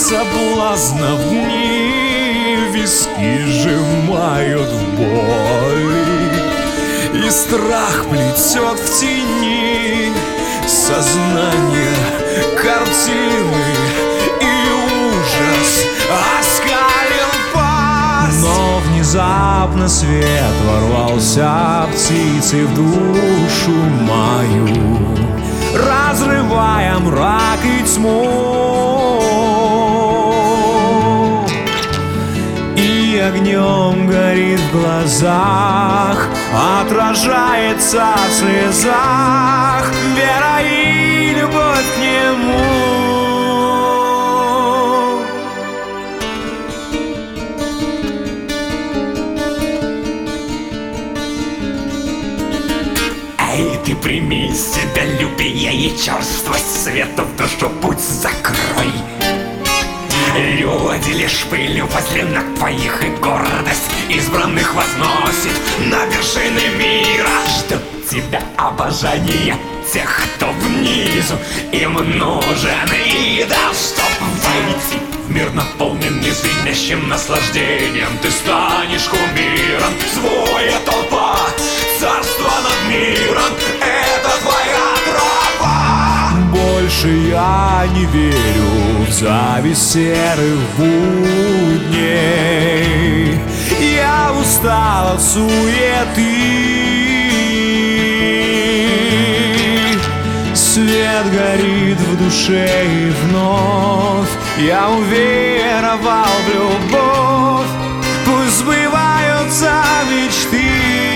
соблазнов дни, виски сжимают в боли, и страх плетет в тени сознание картины, и ужас оскалил пасть. Но внезапно свет ворвался птицей в душу мою, разрывая мрак и тьму, и огнем горит в глазах, отражается в слезах вера и любовь к нему. Эй, ты прими себялюбие и черствость, свету в душу путь закрой. Люди лишь пылью возле ног твоих, и гордость избранных возносит на вершины мира. Ждут тебя обожание тех, кто внизу, им нужен идол, чтоб войти в мир, наполненный звенящим наслаждением. Ты станешь кумиром, злая толпа, царство над миром — это твоя тропа. Больше я не верю в зависть серых будней, я устал от суеты. Свет горит в душе, и вновь я уверовал в любовь. Пусть сбываются мечты.